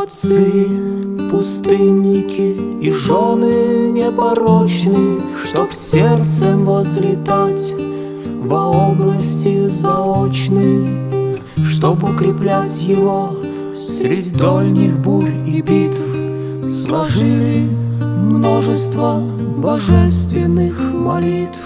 Отцы, пустынники и жены непорочны, чтоб сердцем возлетать во области заочной, чтоб укреплять его средь дольних бурь и битв, сложили множество божественных молитв.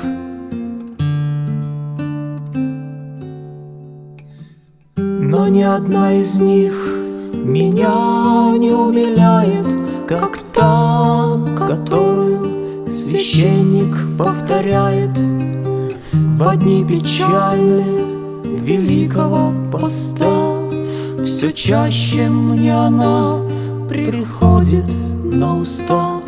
Но ни одна из них меня не умиляет, как та, которую священник повторяет во дни печальные Великого Поста. Все чаще мне она приходит на уста.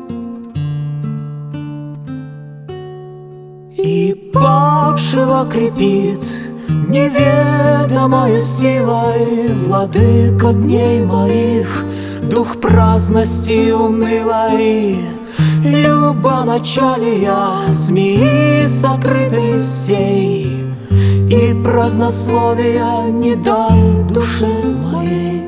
И падшего крепит неведомая силой, владыка дней моих, дух праздности унылой, любоначалия змеи сокрытой сей, и празднословия не дай душе моей.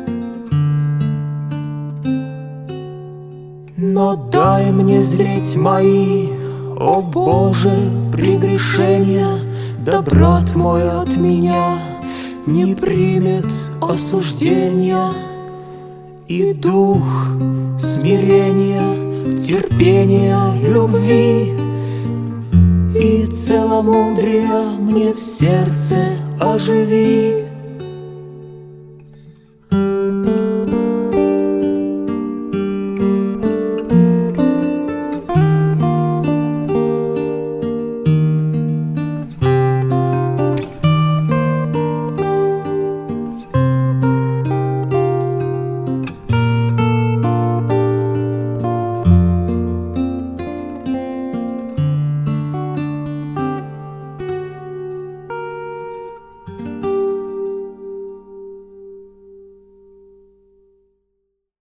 Но дай мне зреть мои, о Боже, прегрешения, да брат мой от меня не примет осуждения, и дух смирения, терпения, любви и целомудрия мне в сердце оживи.